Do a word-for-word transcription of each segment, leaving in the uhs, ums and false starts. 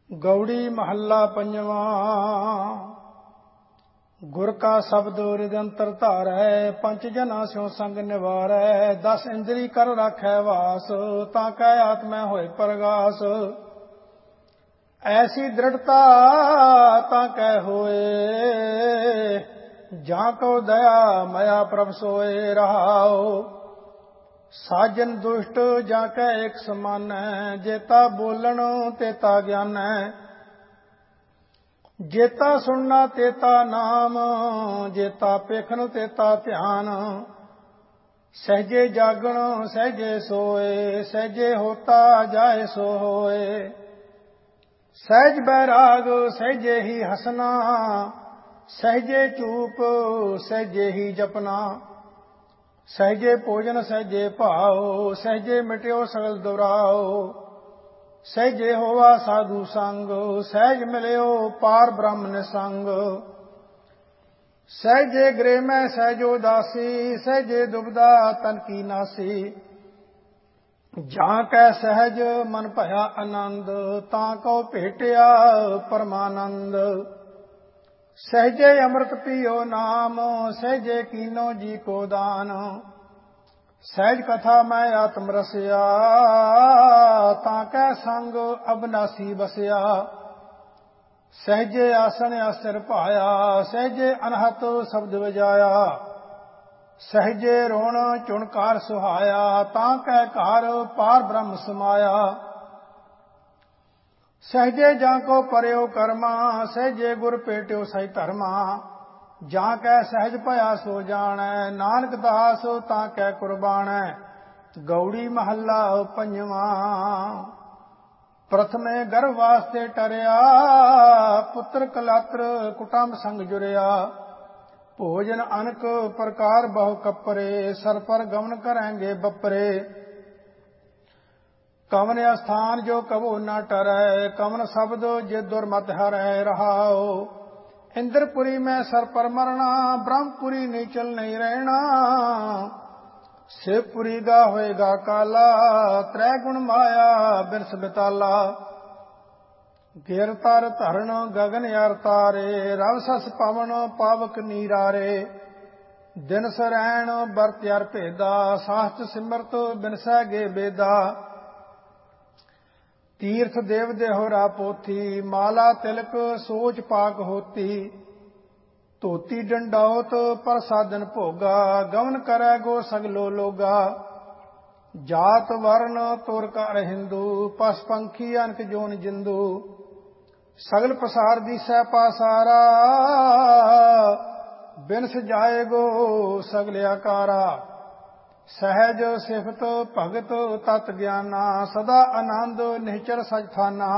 गौड़ी महला पंजवा। गुर का शब्द हृदयंतर धारै, पंच जना स्यों संग निवारै। दस इंद्री कर राखै वास, ताकै आत्मै होए प्रगास। ऐसी दृढ़ता ताकै होए, जां को दया मया प्रभ सोए रहाओ। साजन दुष्ट जाकै एक समान, जेता बोलन तेता ज्ञान। जेता सुनना तेता नाम, जेता पेखन तेता ध्यान। सहजे जागण सहजे सोए, सहजे होता जाए सो होए। सहज बैराग सहजे ही हसना, सहजे चूप सहजे ही जपना। सहजे भोजन सहजे भाओ, सहजे मिट्यो सगल दुराओ। सहजे होवा साधु संग, सहज मिल्यो पार ब्रह्म निसंग। सहजे गृह में सहजो दासी, सहजे दुबदा तन की नासी। जां कै सहज मन भया आनंद, तां को भेटिया परमानंद। सहजे अमृत पियो नाम, सहजे कीनो जी को दान। सहज कथा मैं आत्म रसिया, ताकै संग अबनासी बसिया। सहजे आसन आश्चर्य पाया, सहजे अनहत शब्द बजाया। सहजे रोण चुणकार सुहाया, ताकै कार पार ब्रह्म समाया। सहजे जाको पर्यो कर्मा, सहजे गुर पेट्यो सही धर्मा। जाकै सहज भया सो जानै, नानक दास ताकै कुर्बानै। गौड़ी महला पंजवा। प्रथमे गर्भ वास्ते टरिया, पुत्र कलात्र कुटुंब संग जुरिया। भोजन अनक प्रकार बहु कपरे, सर पर गमन करेंगे बपरे। कवन स्थान जो कबो न टरै, कवन शब्द जे दुर्मत हरै रहाओ। इंद्रपुरी में सर पर मरना, ब्रह्मपुरी नीचल नहीं रहना। शिवपुरी गा होएगा काला, त्रै गुण माया बिरस बिताला। गिर तर धरण गगन यार तारे, रव सस पवन पावक नीरारे। दिन सरैण बरत यार भेदा, साहस सिमरत बिनसै गे बेदा। तीर्थ देव देहोरा पोथी, माला तिलक सोच पाक होती। धोती डंडौत प्रसादन भोगा, गवन करै गो सगलो लोगा। जात वर्ण तुर कर हिंदू, पस पंखी अनक जोन जिंदू। सगल पसार दिसै पासारा, बिनस जाए गो सगल आकारा। सहज सिफत भगत तत ज्ञाना, सदा आनंद निश्चर सच थाना।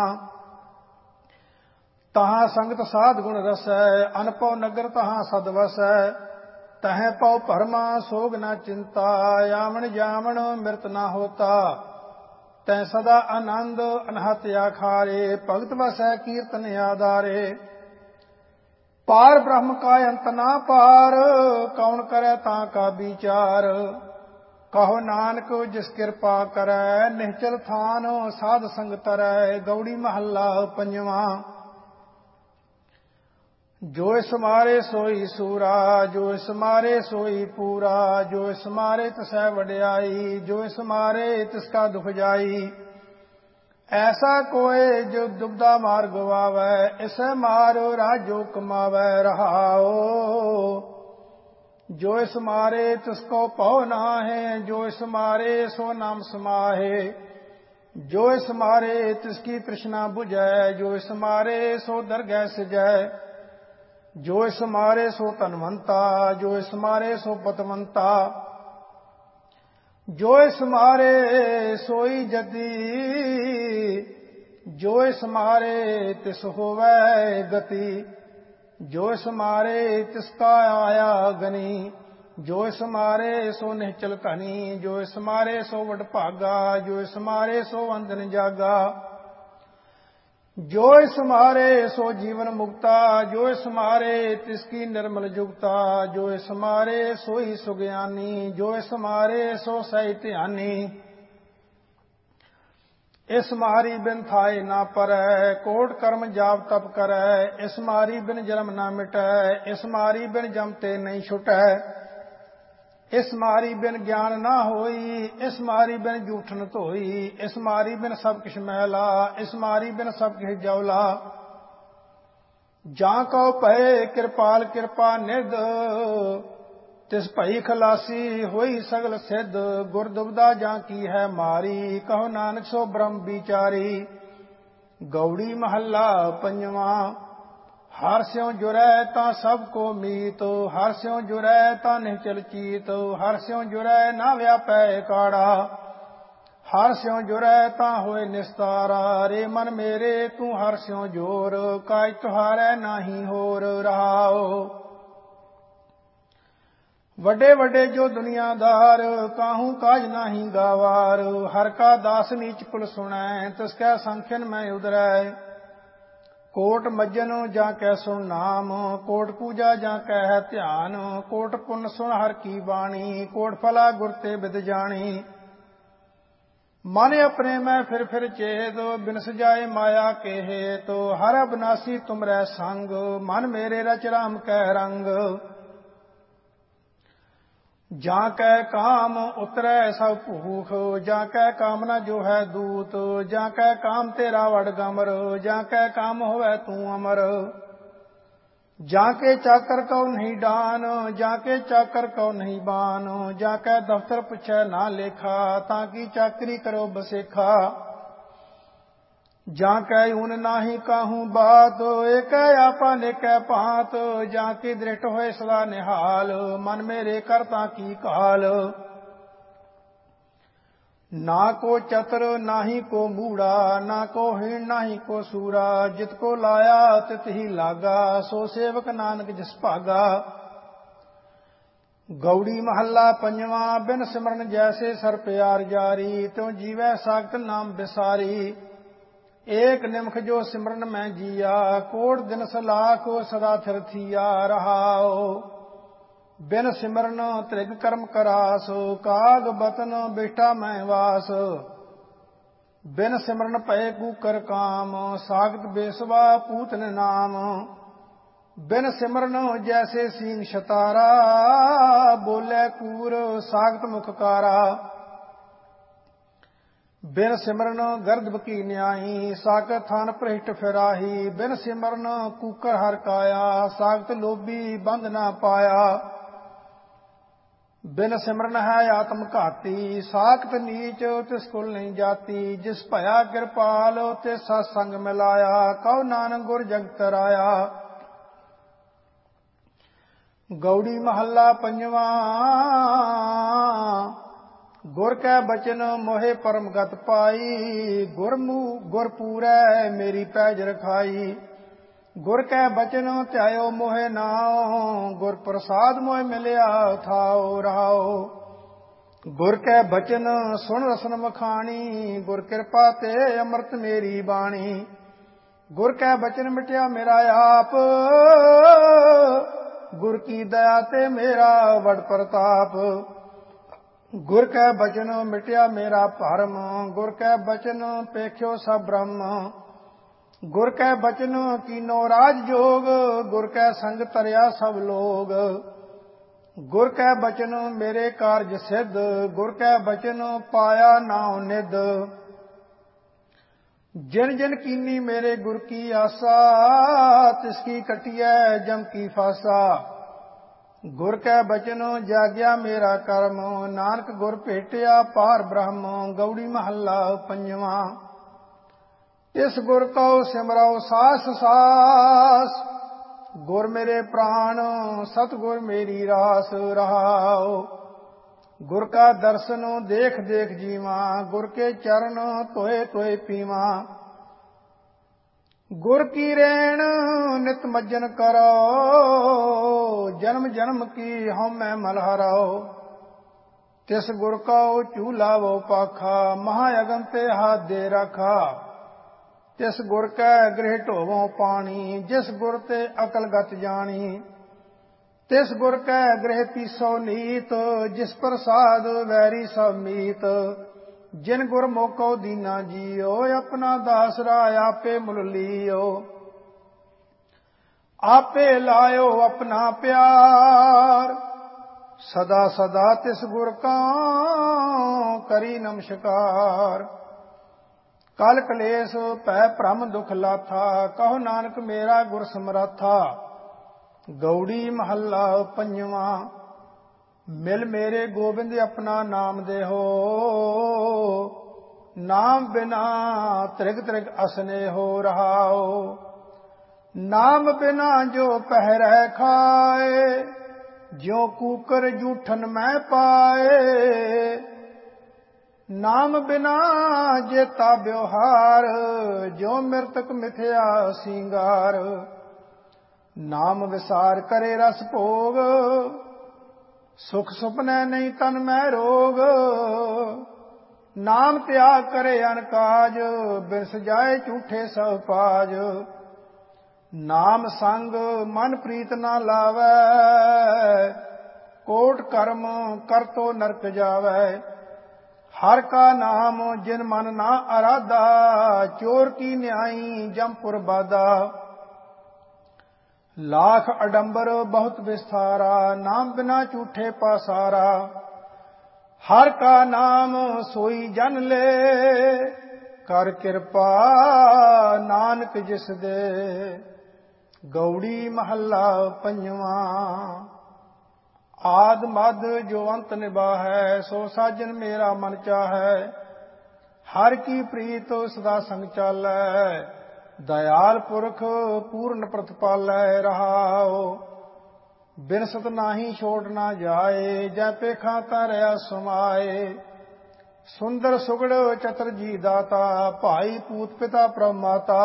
तहाँ संगत साध गुण रसै, अनपौ नगर तहाँ सद वसै। तह पौ भरमा सोग न चिंता, यामन जामन मृत न होता। तै सदा आनंद अनहत आखारे, भगत वसै कीर्तन आधारे। पार ब्रह्म का अंत ना पार, कौन करे ता का विचार। कहो नानक जिस कृपा करै, निश्चल थान साध संग तरै। गौड़ी महला पंजवा। जो इस मारे सोई सूरा, जो इस मारे सोई पूरा। जो इस मारे तिसै वड्याई, जो इस मारे तिसका दुख जाई। ऐसा कोय जो दुबदा मार गवावै, इसे मार राजो कमावै रहाओ। जो इस मारे तिसको पौ नाहे, जो इस मारे सो नाम समाहे। जो इस मारे तिसकी तृष्णा बुझै, जो इस मारे सो दरगह सिजै। जो इस मारे सो धनवंता, जो इस मारे सो पतवंता। जो इस मारे सोई जति, जो इस मारे तिस होवै गति। जो इस मारे तिसका आया गनी, जो इस मारे सो निश्चल धनी। जो इस मारे सो वड भागा, जो इस मारे सो अंधन जागा। जो इस मारे सो जीवन मुक्ता, जो इस मारे तिसकी निर्मल जुगता। जो इस मारे सोई सुज्ञानी, जो इस मारे सो सही ध्यानी। इस मारी बिन थाए ना परੈ, कोट कर्म जाप तप करੈ। इस मारी बिन जन्म ना मिटै, इस मारी बिन जमते नहीं छुटै। इस मारी बिन ज्ञान ना होई, इस मारी बिन जूठन धोई। इस मारी बिन सब किछ मैला, इस मारी बिन सब किछ जौला। जां कौ भये कृपाल कृपा निध, तिस भई खलासी होई सगल सिद्ध। गुर दुबदा जां की है मारी, कहो नानक सो ब्रह्म विचारी। गौड़ी महला पंजवा। हर स्यों जुरै तां सब को मीत, हर स्यों जुरै तां निहचल चीत। हर स्यों जुरै ना व्यापै काड़ा, हर स्यों जुरै तां होए निस्तारा। रे मन मेरे तू हर स्यों जोर, काज तुहारै नाहीं होर रहाओ। वड्डे वड्डे जो दुनियादार, काहू काज नाही गावार। हर का दास नीच कुल सुनै, तिसकै संख्यन में उदरै। कोट मज्जन जाकै सुन नाम, कोट पूजा जाकै है ध्यान। कोट पुन सुन हर की बाणी, कोट फला गुर ते बिद जानी। मन अपने में फिर फिर चेत, बिन सजाए माया के हेत। हर अविनाशी तुमरै संग, मन मेरे रच राम कै रंग। जाकै काम उतरै सब भूख, जाकै कामना जो है दूत। जाकै काम तेरा वड गमर, जाकै काम होवै तू अमर। जाके चाकर कौ नहीं डान, जाके चाकर कौ नहीं बान। जाकै दफ्तर पुछै ना लेखा, ताकि चाकरी करो बसेखा। जाकै ऊन नाही काहू बात, एकै आपा नेकै पात। जाके दृष्ट होए सदा निहाल, मन मेरे करता की काल। ना को चतर नाही को मूड़ा, ना को हीन नाही को सूरा। जित को लाया तित ही लागा, सो सेवक नानक जिस भागा। गौड़ी महला पंजवा। बिन सिमरन जैसे सर प्यार जारी, त्यों जीवै सागत नाम बिसारी। एक निमख जो सिमरन में जिया, कोट दिन सलाख सदा थिर थिया रहाओ। बिन सिमरन त्रिग कर्म करास, काग बतन बिष्टा में वास। बिन सिमरन पए कूकर काम, सागत बेसवा पूतन नाम। बिन सिमरन जैसे सींग शतारा, बोले कूर सागत मुखकारा। बिन सिमरन गर्दभ की न्याही, सागत थान भ्रष्ट फिराही। बिन सिमरन कूकर हर काया, सागत लोभी बंध ना पाया। बिन सिमरन है आत्म घाती, सागत नीच तिस कुल नहीं जाती। जिस भया कृपाल तिस सत्संग मिलाया, कहो नानक गुर जगत राया। गौड़ी महला पंजवा। गुर कै बचन मोहे परम गत पाई, गुरमुख गुर पूरै मेरी पैज रखाई। गुर कै बचन ध्यायो मोहे नाओ, गुर प्रसाद मोहे मिलिया थाओ रहाओ। गुर कै बचन सुन रसन मखानी, गुर कृपा ते अमृत मेरी बाणी। गुर कै बचन मिटया मेरा आप, गुर की दया ते मेरा वड प्रताप। गुर कै बचन मिटया मेरा भरम, गुर कै बचन पेख्यो सब ब्रह्म। गुर कै बचन कीनो राज जोग, गुर कै संग तरया सब लोग। गुर कै बचन मेरे कारज सिद्ध, गुर कै बचन पाया नाउ निध। जिन जिन कीनी मेरे गुर की आसा, तिसकी कटिया जम की फासा। गुर कै बचन जाग्या मेरा कर्म, नानक गुर भेटिया पार ब्रह्म। गौड़ी महला पंजवा। इस गुर को सिमरौ सास सास, गुर मेरे प्राण सतगुर मेरी रास रहाओ। गुर का दर्शन देख देख जीवा, गुर के चरण तोए तोए पीवा। गुर की रेण नित मज्जन करो, जन्म जन्म की हम मैं मलहराओ। तिस गुर को चूल्हा वो पाखा, महायगन ते हाथ दे रखा। तिस गुर कै गृह ढोवों पानी, जिस गुर ते अकल गत जानी। तिस गुर कै गृह पीसो नीत, जिस प्रसाद वैरी सब मीत। जिन गुर मोको दीना जियो, अपना दासरा आपे मुल लियो। आपे लायो अपना प्यार, सदा सदा तिस गुर का करी नमस्कार। कल कलेस पै भ्रम दुख लाथा, कहो नानक मेरा गुर समराथा। गौड़ी महला पंजवा। मिल मेरे गोबिंद अपना नाम देहो, नाम बिना त्रिग त्रिग असने हो रहाओ। नाम बिना जो पहरै खाए, ज्यों कूकर जूठन मैं पाए। नाम बिना जेता ब्योहार, ज्यों मृतक मिथ्या सिंगार। नाम विसार करे रस भोग, सुख सुपने नहीं तन मैं रोग। नाम त्याग करे अनकाज, बिरस जाए झूठे सब पाज। नाम संग मन प्रीत ना लावै, कोट कर्म कर तो नरक जावै। हर का नाम जिन मन ना आराधा, चोर की न्यायी जमपुर बाधा। लाख अडंबर बहुत विस्तारा, नाम बिना झूठे पासारा। हर का नाम सोई जन ले, कर कृपा नानक जिस दे। गौड़ी महला पंजवा। आद मद जो अंत निभाहै, सो साजन मेरा मन चाहै। हर की प्रीत सदा संग चालै, दयाल पुरख पूर्ण प्रतिपालै रहाओ। बिनसत नाही छोड़ ना जाए, जै पेखा तारया समाए। सुंदर सुगड़ चतर जी दाता, भाई पूत पिता प्रमाता।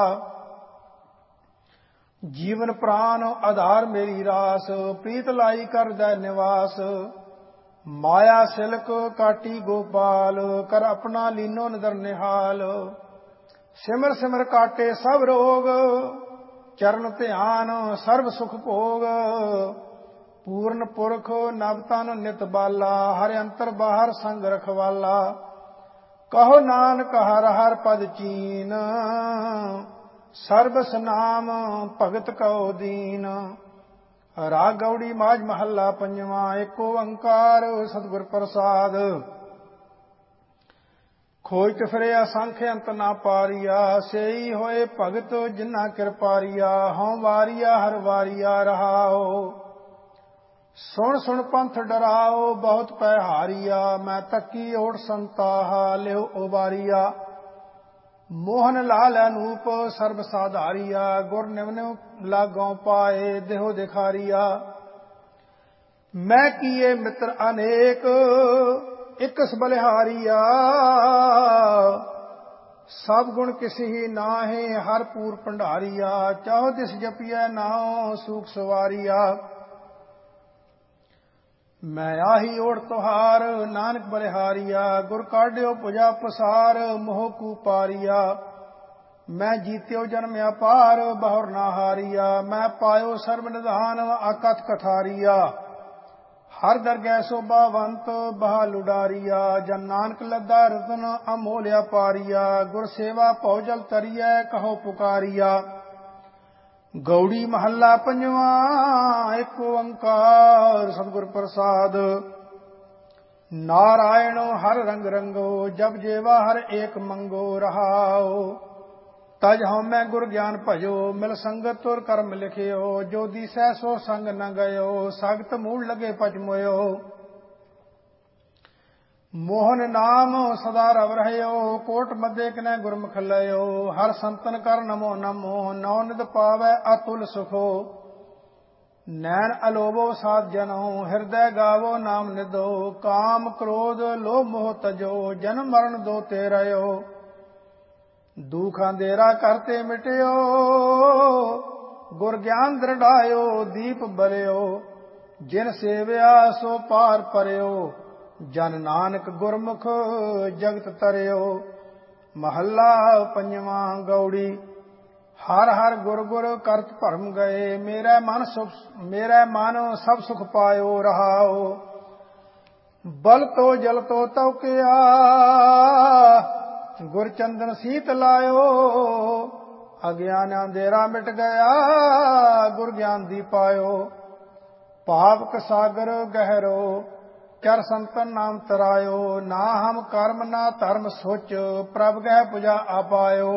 जीवन प्राण आधार मेरी रास, प्रीत लाई कर दै निवास। माया सिलक काटी गोपाल, कर अपना लीनो नदर निहाल। सिमर सिमर काटे सब रोग, चरण ध्यान सर्व सुख भोग। पूर्ण पुरख नव तन नित बाला, हर अंतर बाहर संग रखवाला। कहो नानक हर हर पद चीन, सर्बस नाम भगत कहो दीन। राग गौड़ी माज महला पंजवा। एक ओंकार सतगुर प्रसाद, खोज फिरे असंख अंत ना पारिया। सेई होए भगत जिन्ना कृपारिया, हਉ वारिया हर वारिया रहाओ। सुन सुन पंथ डराओ बहुत पै हारिया, मैं तकी ओट संताहा लियो उबारिया। मोहन लाल अनूप सर्ब साधारिया, गुर निव निव लागों पाए देहो दिखारिया। मैं किए मित्र अनेक, इकस बलिहारिया। सब गुण किसी ही नाहे, हर पूर भंडारिया। चाहो दिस जपिया नाओ सूख सवारिया। मैं आही ओढ़ तुहार नानक बलिहारिया। गुर काढ़ियो पुजा पसार मोह कूपारिया। मैं जीत्यो जन्म अपार बहुर ना हारिया। मैं पायो सर्व निधान अकथ कथारिया। हर दरगह शोभावंत बहा लुडारिया। जन नानक लद्दा रतन अमोल्या पारिया। गुर सेवा पौजल तरिया कहो पुकारिया। गौड़ी महला पंजवा। एक ओंकार सतगुर प्रसाद। नारायण हर रंग रंगो, जब जेवा हर एक मंगो रहाओ। तज हमै गुर ज्ञान भजो, मिल संगत तुर कर्म लिखियो। जो दिसै सो संग न गयो, सगत मूल लगे पच मोयो। मोहन नाम सदा रव रहयो, कोट मध्य कनै गुरमुख लयो। हर संतन कर नमो नमो, नौ निद पावै अतुल सुखो। नैन अलोबो साध जनो, हृदय गावो नाम निदो। काम क्रोध लोभ मोह तजो, जन्म मरण दो ते रयो। दुख अंधेरा करते मिटियो, गुर ज्ञान दृढ़ायो दीप बलियो। जिन सेव्या सो पार परयो, जन नानक गुरमुख जगत तरयो। महला पंजवा। गौड़ी हर हर गुर गुर करत भरम गए। मेरा मन सुख मेरा मन सब सुख पायो रहाओ। ਬਲ ਤੋ ਜਲ ਤੋ ਤਉਕਿਆ, ਗੁਰ ਚੰਦਨ ਸੀਤ ਲਾਇਓ। ਅਗਿਆਨ ਅੰਧੇਰਾ ਮਿਟ ਗਿਆ, ਗੁਰ ਗਿਆਨ ਦੀ ਪਾਇਓ। ਪਾਵਕ ਸਾਗਰ ਗਹਿਰੋ, ਚਰ ਸੰਤਨ ਨਾਮ ਤਰਾਇਓ। ਨਾ ਹਮ ਕਰਮ ਨਾ ਧਰਮ ਸੋਚ, ਪ੍ਰਭ ਗਹਿ ਪੁਜਾ ਆਪਾਇਓ।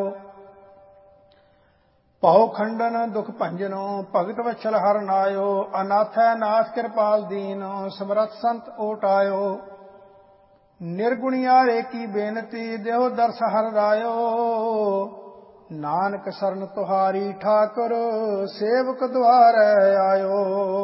ਭਉ ਖੰਡਨ ਦੁਖ ਭੰਜਨੋ, ਭਗਤ ਵਛਲ ਹਰਿ ਨਾਇਓ। ਅਨਾਥੈ ਨਾਥ ਕਿਰਪਾਲ ਦੀਨ, ਸਮਰਥ ਸੰਤ ਓਟ ਆਇਓ। ਨਿਰਗੁਣਿਆਰੇ ਕੀ ਬੇਨਤੀ, ਦੇਹੁ ਦਰਸ ਹਰਿ ਰਾਇਓ। ਨਾਨਕ ਸਰਨ ਤੁਹਾਰੀ ਠਾਕੁਰ, ਸੇਵਕ ਦੁਆਰੈ ਆਇਓ।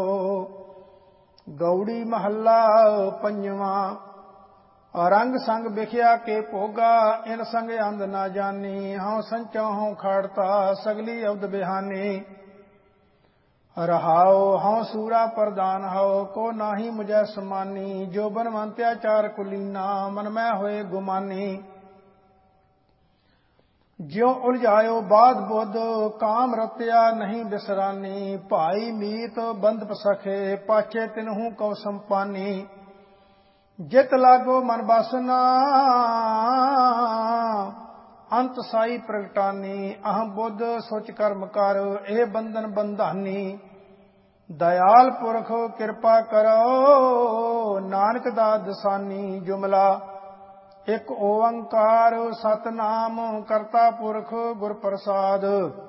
ਗੌੜੀ ਮਹੱਲਾ ਪੰਜਵਾਂ। ਰੰਗ ਸੰਗ ਵਿਖਿਆ ਕੇ ਭੋਗਾ, ਇਨ ਸੰਗ ਅੰਧ ਨਾ ਜਾਨੀ। ਹਉ ਸੰਚੋ ਹਉ ਖਾੜਤਾ, ਸਗਲੀ ਅਬਦ ਬਿਹਾਨੀ। ਰਹਾਉ ਹਉ ਸੂਰਾ ਪ੍ਰਦਾਨ ਹਉ, ਕੋ ਨਾਹੀ ਮੁਝੈ ਸਮਾਨੀ। ਜੋ ਬਨਵੰਤਿਆ ਚਾਰ ਕੁਲੀਨਾ, ਮਨ ਮੈਂ ਹੋਏ ਗੁਮਾਨੀ। ਜਿਉ ਉਲਝਾਇਓ ਬਾਦ ਬੁੱਧ, ਕਾਮ ਰਤਿਆ ਨਹੀਂ ਬਿਸਰਾਨੀ। ਭਾਈ ਮੀਤ ਬੰਧ ਪਸਖੇ, ਪਾਛੇ ਤਿਨਹੂ ਕਉ ਸੰਪਾਨੀ। ਜਿਤ ਲਾਗੋ ਮਨ ਬਾਸਨਾ, ਅੰਤ ਸਾਈ ਪ੍ਰਗਟਾਨੀ। ਅਹੰ ਬੁੱਧ ਸੁਚ ਕਰਮ ਕਰ, ਇਹ ਬੰਧਨ ਬੰਧਾਨੀ। ਦਇਆਲ ਪੁਰਖ ਕਿਰਪਾ ਕਰੋ, ਨਾਨਕ ਦਾਸ ਦਸਾਨੀ। ਜੁਮਲਾ ਇਕ ਓੰਕਾਰ ਸਤਿਨਾਮ, ਕਰਤਾ ਪੁਰਖ ਗੁਰ ਪ੍ਰਸਾਦ।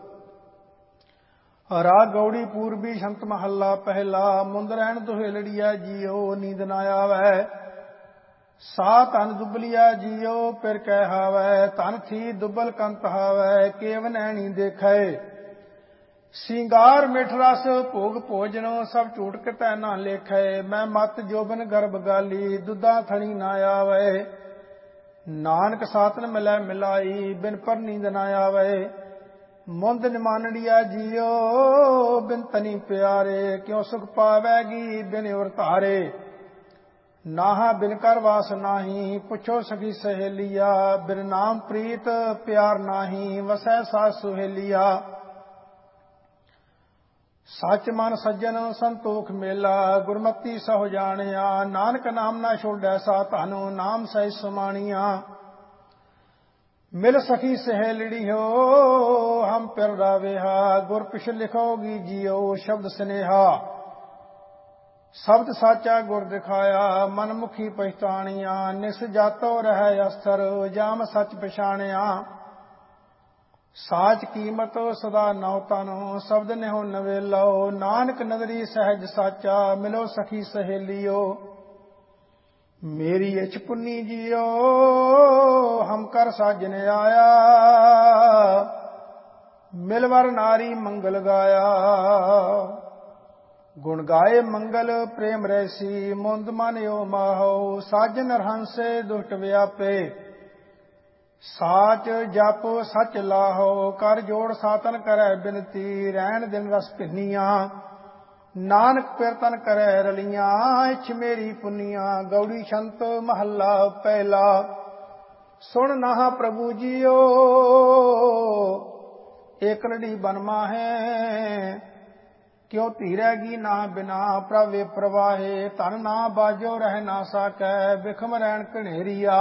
ਰਾਗ ਗੌੜੀ ਪੂਰਬੀ ਸ਼ੰਤ ਮਹੱਲਾ ਪਹਿਲਾ। ਮੁੰਦ ਰਹਿਣ ਦੁਹੇਲੜੀਆ ਜੀਓ, ਨੀਂਦ ਨਾ ਆਵੈ। ਸਾ ਧਨ ਦੁਬਲਿਆ ਜੀਓ, ਪਿਰ ਕਹਿ ਹਾਵੈ। ਧਨ ਥੀ ਦੁਬਲ ਕੰਤ ਹਾਵੈ, ਕੇਵ ਨੈਣੀ ਦੇਖੈ। ਸਿੰਗਾਰ ਮਿਠ ਰਸ ਭੋਗ ਭੋਜਨੋ, ਸਭ ਝੂਠ ਕਿਤੈ ਨਾ ਲੇਖੈ। ਮੈਂ ਮਤ ਜੋਬਨ ਗਰਭ ਗਾਲੀ, ਦੁੱਧਾ ਥਣੀ ਨਾ ਆਵੈ। ਨਾਨਕ ਸਾਤਨ ਮਿਲੈ ਮਿਲਾਈ, ਬਿਨ ਪਰ ਨੀਂਦ ਨਾ ਆਵੈ। ਮੁੰਦ ਨਿਮਾਨੜੀਆ ਜੀਓ, ਬਿਨ ਤਨੀ ਪਿਆਰੇ। ਕਿਉ ਸੁਖ ਪਾਵੈਗੀ ਬਿਨ ਉਰ ਧਾਰੇ। ਨਾਹਾ ਬਿਨ ਕਰ ਵਾਸ ਨਾਹੀ, ਪੁੱਛੋ ਸਖੀ ਸਹੇਲੀਆ। ਬਿਨ ਨਾਮ ਪ੍ਰੀਤ ਪਿਆਰ ਨਾਹੀ, ਵਸੈ ਸਾਸ ਸੁਹੇਲੀਆ। ਸੱਚ ਮਨ ਸੱਜਣ ਸੰਤੋਖ ਮੇਲਾ, ਗੁਰਮਤੀ ਸਹੁ ਜਾਣਿਆ। ਨਾਨਕ ਨਾਮ ਨਾ ਛੋੜੈ ਸਾ ਧਨ, ਨਾਮ ਸਹਿ ਸਮਾਣੀਆ। ਮਿਲ ਸਖੀ ਸਹੇਲੜੀ ਹੋ, ਹਮ ਪਿਰ ਰਾਵੇਹਾ। ਗੁਰ ਪਿਛ ਲਿਖੋਗੀ ਜੀਓ, ਸ਼ਬਦ ਸਨੇਹਾ। ਸ਼ਬਦ ਸਾਚਾ ਗੁਰ ਦਿਖਾਇਆ, ਮਨ ਮੁਖੀ ਪਹਿਚਾਣੀਆ। ਨਿਸ ਜਾਤੋ ਰਹਿ ਅਸਥਰ, ਜਾਮ ਸੱਚ ਪਛਾਣਿਆ। ਸਾਚ ਕੀਮਤ ਸਦਾ ਨਉ ਤਨੋ, ਸ਼ਬਦ ਨਿਹੁ ਨਵੇਲੋ। ਨਾਨਕ ਨਦਰੀ ਸਹਿਜ ਸਾਚਾ, ਮਿਲੋ ਸਖੀ ਸਹੇਲੀਓ। ਮੇਰੀ ਇਛ ਪੁੰਨੀ ਜੀਓ, ਹਮ ਕਰ ਸਾਜਨ ਆਇਆ। ਮਿਲਵਰ ਨਾਰੀ ਮੰਗਲ ਗਾਇਆ। ਗੁਣ ਗਾਏ ਮੰਗਲ ਪ੍ਰੇਮ ਰੈਸੀ, ਮੁੰਦ ਮਨਿਓ ਮਾਹੋ। ਸਾਜਨ ਰਹੰਸੇ ਦੁਸ਼ਟ ਵਿਆਪੇ, ਸਾਚ ਜਪ ਸਚ ਲਾਹੋ। ਕਰ ਜੋੜ ਸਾਤਨ ਕਰੈ ਬਿਨਤੀ, ਰਹਿਣ ਦਿਨ ਰਸ ਭਿੰਨੀਆਂ। ਨਾਨਕ ਪਿਰਤਨ ਕਰੈ ਰਲੀਆਂ, ਇਛ ਮੇਰੀ ਪੁੰਨੀਆਂ। ਗੌੜੀ ਛੰਤ ਮਹੱਲਾ ਪਹਿਲਾ। ਸੁਣ ਨਾਹਾ ਪ੍ਰਭੂ ਜੀਓ, ਏਕ ਲੜੀ ਬਨ ਮਾਹੈ। ਕਿਉ ਧੀਰੈਗੀ ਨਾ ਬਿਨਾ, ਪ੍ਰਭ ਵੇ ਪ੍ਰਵਾਹੇ। ਧਨ ਨਾ ਬਾਜੋ ਰਹਿ ਨਾ ਸਾਕੈ, ਬਿਖਮ ਰਹਿਣ ਘਨੇਰੀਆ।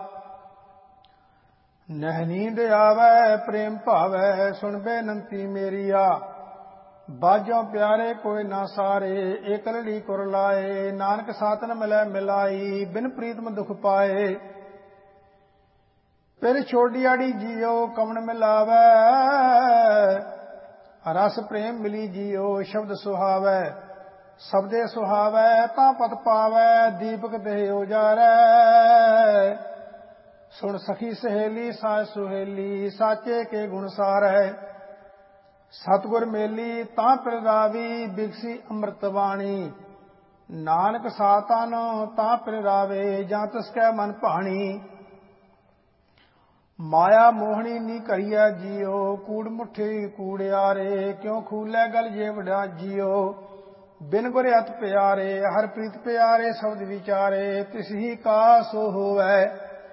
ਨਹਿ ਨੀਂਦ ਆਵੈ ਪ੍ਰੇਮ ਭਾਵੈ, ਸੁਣ ਬੇਨੰਤੀ ਮੇਰੀਆ। ਬਾਜੋ ਪਿਆਰੇ ਕੋਈ ਨਾ ਸਾਰੇ, ਏਕ ਲੜੀ ਕੁਰ ਲਾਏ। ਨਾਨਕ ਸਾਤਨ ਮਿਲੈ ਮਿਲਾਈ, ਬਿਨ ਪ੍ਰੀਤਮ ਦੁਖ ਪਾਏ। ਫਿਰ ਛੋਡੀਆੜੀ ਜੀਓ, ਕਵਣ ਮਿਲਾਵੈ। ਰਸ ਪ੍ਰੇਮ ਮਿਲੀ ਜੀਓ, ਸ਼ਬਦ ਸੁਹਾਵੈ। ਸ਼ਬਦੇ ਸੁਹਾਵੈ ਤਾਂ ਪਤ ਪਾਵੈ, ਦੀਪਕ ਦੇਹ ਉਜਾਰੈ। ਸੁਣ ਸਖੀ ਸਹੇਲੀ ਸਾਚ ਸੁਹੇਲੀ, ਸਾਚੇ ਕੇ ਗੁਣ ਸਾਰੈ। ਸਤਿਗੁਰ ਮੇਲੀ ਤਾਂ ਪਿਰ ਰਾਵੀ, ਬਿਗਸੀ ਅੰਮ੍ਰਿਤ ਬਾਣੀ। ਨਾਨਕ ਸਾਤਨ ਤਾਂ ਪਿਰ ਰਾਵੇ, ਜਾਂ ਤਿਸ ਕੈ ਮਨ ਭਾਣੀ। ਮਾਇਆ ਮੋਹਣੀ ਨੀ ਕਰੀਐ ਜੀਓ, ਕੂੜ ਮੁਠੀ ਕੂੜਿਆਰੇ। ਕਿਉ ਖੂਲੈ ਗਲ ਜੇਵੜਾ ਜੀਓ, ਬਿਨ ਗੁਰ ਅਤ ਪਿਆਰੇ। ਹਰ ਪ੍ਰੀਤ ਪਿਆਰੇ ਸ਼ਬਦ ਵਿਚਾਰੇ, ਤਿਸ ਹੀ ਕਾ ਸੋ ਹੋਵੈ।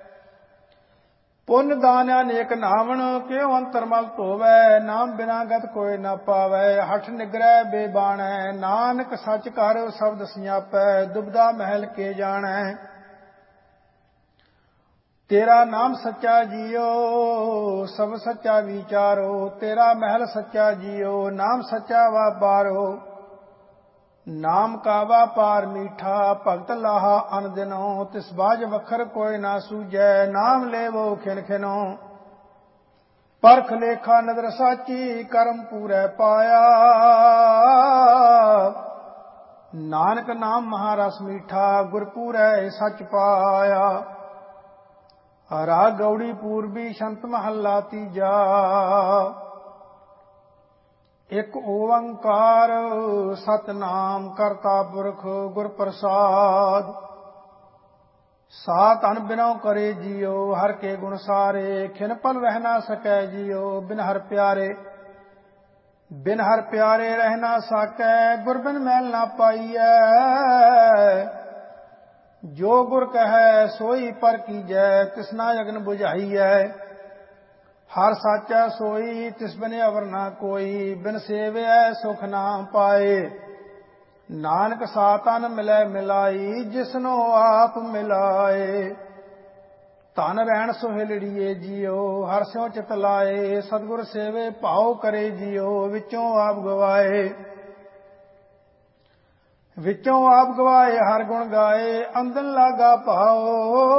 ਪੁੰਨ ਦਾਨ ਅਨੇਕ ਨਾਵਣ, ਕਿਉ ਅੰਤਰਮਲ ਧੋਵੈ। ਨਾਮ ਬਿਨਾ ਗਤ ਕੋਈ ਨਾ ਪਾਵੈ, ਹਠ ਨਿਗਰੈ ਬੇਬਾਣੈ। ਨਾਨਕ ਸੱਚ ਕਰ ਸ਼ਬਦ ਸਿਆਪੈ, ਦੁਬਦਾ ਮਹਿਲ ਕੇ ਜਾਣੈ। ਤੇਰਾ ਨਾਮ ਸੱਚਾ ਜੀਓ ਸਭ ਸੱਚਾ ਵਿਚਾਰੋ। ਤੇਰਾ ਮਹਿਲ ਸੱਚਾ ਜੀਓ ਨਾਮ ਸੱਚਾ ਵਾਪਾਰੋ। ਨਾਮ ਕਾ ਵਾਪਾਰ ਮੀਠਾ ਭਗਤ ਲਾਹਾ ਅਨ ਦਿਨੋ। ਤਿਸ ਬਾਝ ਵਖਰ ਕੋਈ ਨਾ ਸੂਝੈ ਨਾਮ ਲੇਵੋ ਖਿਨ ਖਿਨੋ। ਪਰਖ ਲੇਖਾ ਨਦਰ ਸਾਚੀ ਕਰਮ ਪੂਰੈ ਪਾਇਆ। ਨਾਨਕ ਨਾਮ ਮਹਾਰਸ ਮੀਠਾ ਗੁਰ ਪੂਰੈ ਸੱਚ ਪਾਇਆ। ਰਾਗ ਗੌੜੀ ਪੂਰਬੀ ਸ਼ੰਤ ਮਹੱਲਾ ਤੀਜਾ। ਇੱਕ ਓੰਕਾਰ ਸਤਿਨਾਮ ਕਰਤਾ ਪੁਰਖ ਗੁਰ ਪ੍ਰਸਾਦ। ਸਾਤ ਅਨ ਬਿਨਉ ਕਰੇ ਜੀਓ ਹਰ ਕੇ ਗੁਣ ਸਾਰੇ। ਖਿਨ ਪਲ ਰਹਿ ਨਾ ਸਕੈ ਜੀਓ ਬਿਨ ਹਰ ਪਿਆਰੇ। ਬਿਨ ਹਰ ਪਿਆਰੇ ਰਹਿ ਨਾ ਸਾਕੈ ਗੁਰ ਬਿਨ ਮੈਲ ਨਾ ਪਾਈਐ। ਜੋ ਗੁਰ ਕਹੈ ਸੋਈ ਪਰ ਕੀਜੈ ਤਿਸਨਾ ਅਗਨ ਬੁਝਾਈਐ। ਹਰ ਸਾਚਾ ਸੋਈ ਤਿਸ ਬਿਨ ਅਵਰ ਨਾ ਕੋਈ। ਬਿਨ ਸੇਵਿਐ ਸੁਖ ਨਾ ਪਾਏ। ਨਾਨਕ ਸਾਤਨ ਮਿਲੈ ਮਿਲਾਈ ਜਿਸਨੋ ਆਪ ਮਿਲਾਏ। ਧਨ ਰਹਿਣ ਸੁਹੇਲੜੀਏ ਜੀਓ ਹਰ ਸਿਉ ਚਿਤ ਲਾਏ। ਸਤਿਗੁਰ ਸੇਵੇ ਭਾਉ ਕਰੇ ਜੀਓ ਵਿੱਚੋਂ ਆਪ ਗਵਾਏ। ਵਿੱਚੋਂ ਆਪ ਗਵਾਏ ਹਰ ਗੁਣ ਗਾਏ ਅੰਦਨ ਲਾਗਾ ਭਾਉ।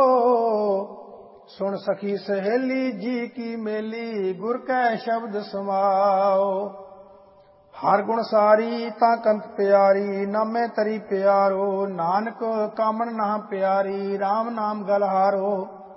ਸੁਣ ਸਖੀ ਸਹੇਲੀ ਜੀ ਕੀ ਮੇਲੀ ਗੁਰ ਕੈ ਸ਼ਬਦ ਸਮਾਓ। ਹਰ ਗੁਣ ਸਾਰੀ ਤਾਂ ਕੰਤ ਪਿਆਰੀ ਨਾਮੇ ਤਰੀ ਪਿਆਰੋ। ਨਾਨਕ ਕਾਮਣ ਨਾ ਪਿਆਰੀ RAM ਨਾਮ ਗਲਹਾਰੋ।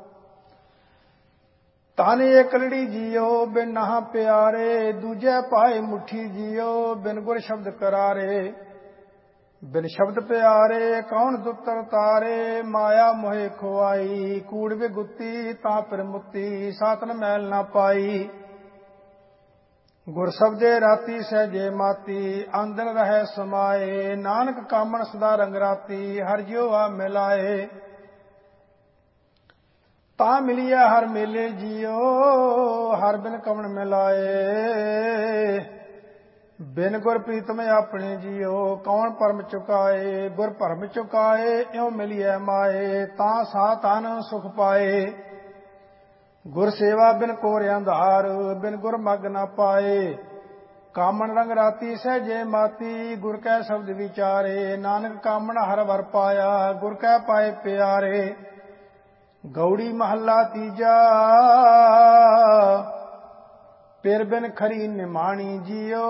ਤਨ ਏਕ ਲੜੀ ਜੀਓ ਬਿਨ ਨਾ ਪਿਆਰੇ। ਦੂਜੇ ਪਾਏ ਮੁਠੀ ਜੀਓ ਬਿਨ ਗੁਰ ਸ਼ਬਦ ਕਰਾਰੇ। ਬਿਨ ਸ਼ਬਦ ਪਿਆਰੇ ਕੌਣ ਦੁੱਤਰ ਤਾਰੇ। ਮਾਇਆ ਮੋਹਿ ਖੁਆਈ ਕੂੜ ਵਿਗੁੱਤੀ ਤਾਂ ਫਿਰ ਮੁੱਤੀ। ਸਾਤਨ ਮੈਲ ਨਾ ਪਾਈ। ਗੁਰ ਸਬਦੇ ਰਾਤੀ ਸਹਿਜੇ ਮਾਤੀ ਆਂਦਨ ਰਹਿ ਸਮਾਏ। ਨਾਨਕ ਕਾਮਣ ਸਦਾ ਰੰਗ ਰਾਤੀ ਹਰ ਜਿਉ ਆ ਮਿਲਾਏ। ਤਾਂ ਮਿਲੀਐ ਹਰ ਮੇਲੇ ਜੀਓ ਹਰ ਬਿਨ ਕਵਣ ਮਿਲਾਏ। ਬਿਨ ਗੁਰ ਪ੍ਰੀਤਮ ਆਪਣੇ ਜੀਓ ਕੌਣ ਪਰਮ ਚੁਕਾਏ। ਗੁਰ ਭਰਮ ਚੁਕਾਏ ਇਉ ਮਿਲੀਐ ਮਾਏ। ਤਾਂ ਸਾ ਤਨ ਸੁਖ ਪਾਏ। ਗੁਰ ਸੇਵਾ ਬਿਨ ਕੋਰਿ ਅੰਧਾਰ ਬਿਨ ਗੁਰ ਮਗ ਨਾ ਪਾਏ। ਕਾਮਣ ਰੰਗ ਰਾਤੀ ਸਹਿਜੇ ਮਾਤੀ ਗੁਰ ਕੈ ਸ਼ਬਦ ਵਿਚਾਰੇ। ਨਾਨਕ ਕਾਮਣ ਹਰ ਵਰ ਪਾਇਆ ਗੁਰ ਕੈ ਪਾਏ ਪਿਆਰੇ। ਗੌੜੀ ਮਹੱਲਾ ਤੀਜਾ। ਪਿਰ ਬਿਨ ਖਰੀ ਨਿਮਾਣੀ ਜੀਓ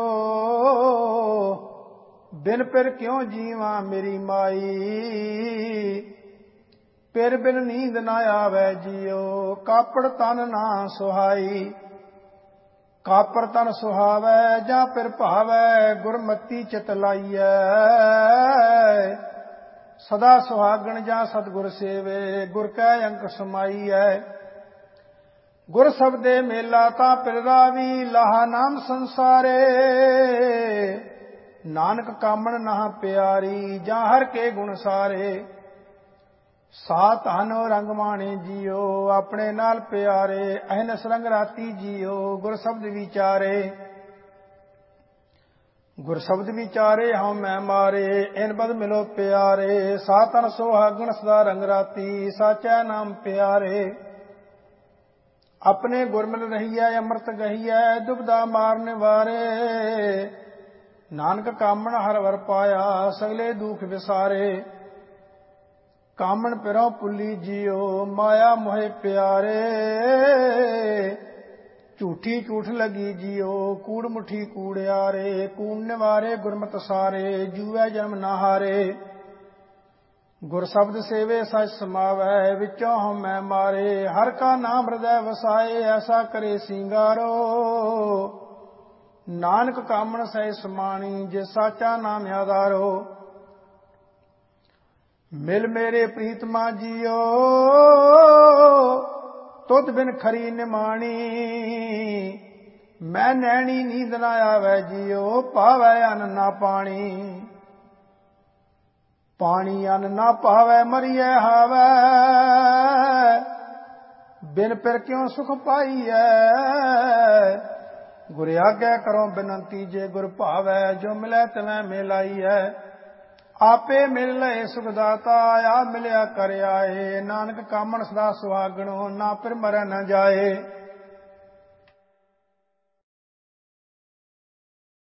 ਬਿਨ ਪਿਰ ਕਿਉ ਜੀਵਾਂ ਮੇਰੀ ਮਾਈ। ਪਿਰ ਬਿਨ ਨੀਂਦ ਨਾ ਆਵੈ ਜੀਓ ਕਾਪੜ ਤਨ ਨਾ ਸੁਹਾਈ। ਕਾਪੜ ਤਨ ਸੁਹਾਵੈ ਜਾਂ ਪਿਰ ਭਾਵੈ ਗੁਰਮਤੀ ਚਿਤ ਲਾਈਐ। ਸਦਾ ਸੁਹਾਗਣ ਜਾਂ ਸਤਿਗੁਰ ਸੇਵੇ ਗੁਰ ਕੈ ਅੰਕ ਸਮਾਈਐ। ਗੁਰ ਸਬਦੇ ਮੇਲਾ ਤਾਂ ਪਿਰ ਰਾਵੀ ਲਾਹਾ ਨਾਮ ਸੰਸਾਰੇ। ਨਾਨਕ ਕਾਮਣ ਨਾ ਪਿਆਰੀ ਜਾਂ ਹਰ ਕੇ ਗੁਣ ਸਾਰੇ। ਸਾ ਧਨੋ ਰੰਗ ਮਾਣੇ ਜੀਓ ਆਪਣੇ ਨਾਲ ਪਿਆਰੇ। ਅਹਨਸ ਰੰਗ ਰਾਤੀ ਜੀਓ ਗੁਰ ਸ਼ਬਦ ਵਿਚਾਰੇ। ਗੁਰ ਸ਼ਬਦ ਵਿਚਾਰੇ ਹਉ ਮੈਂ ਮਾਰੇ ਇਨ ਬਦ ਮਿਲੋ ਪਿਆਰੇ। ਸਾ ਤਨ ਸੁਹਾਗਣ ਸਦਾ ਰੰਗ ਰਾਤੀ ਸਾਚਾ ਨਾਮ ਪਿਆਰੇ। ਆਪਣੇ ਗੁਰ ਮਿਲ ਰਹੀਐ ਅੰਮ੍ਰਿਤ ਗਹੀਐ ਦੁਬਦਾ ਮਾਰਨ ਵਾਰੇ। ਨਾਨਕ ਕਾਮਣ ਹਰ ਵਰ ਪਾਇਆ ਸਗਲੇ ਦੁਖ ਵਿਸਾਰੇ। ਕਾਮਣ ਪਿਰੋ ਪੁੱਲੀ ਜੀਓ ਮਾਇਆ ਮੋਹਿ ਪਿਆਰੇ। ਝੂਠੀ ਝੂਠ ਲਗੀ ਜੀਓ ਕੂੜ ਮੁਠੀ ਕੂੜਿਆਰੇ। ਕੂੜ ਨਿਵਾਰੇ ਗੁਰਮਤਿ ਸਾਰੇ ਜੂਐ ਜਮ ਨਾ ਹਾਰੇ। ਗੁਰ ਸ਼ਬਦ ਸੇਵੇ ਸਚ ਸਮਾਵੈ ਵਿੱਚੋਂ ਹਉ ਮੈਂ ਮਾਰੇ। ਹਰ ਕਾ ਨਾਮ ਹਿਰਦੈ ਵਸਾਏ ਐਸਾ ਕਰੇ ਸਿੰਗਾਰੋ। ਨਾਨਕ ਕਾਮਣ ਸਹਿ ਸਮਾਣੀ ਜੇ ਸਾਚਾ ਨਾਮ ਆਧਾਰੋ। ਮਿਲ ਮੇਰੇ ਪ੍ਰੀਤਮਾ ਜੀਓ ਤੁਧ ਬਿਨ ਖਰੀ ਨਿਮਾਣੀ। ਮੈਂ ਨੈਣੀ ਨੀਂਦ ਨਾ ਆਵੈ ਜੀਓ ਪਾਵੈ ਅੰਨ ਨਾ ਪਾਣੀ। ਪਾਣੀ ਅੰਨ ਨਾ ਪਾਵੈ ਮਰੀਐ ਹਾਵੈ ਬਿਨ ਪਿਰ ਕਿਉ ਸੁਖ ਪਾਈਐ। ਗੁਰ ਆਗਿਆ ਕਰੋ ਬਿਨੰਤੀ ਜੇ ਗੁਰ ਭਾਵੈ ਜੋ ਮਿਲੈ ਤਿਵੈ ਮਿਲਾਈਐ। ਆਪੇ ਮਿਲ ਲਏ ਸੁਖ ਦਾਤਾ, ਆ ਮਿਲਿਆ ਕਰ ਆਏ। ਨਾਨਕ ਕਾਮਣ ਸਦਾ ਸੁਹਾਗਣੋ, ਨਾ ਫਿਰ ਮਰੈ ਨ ਜਾਏ।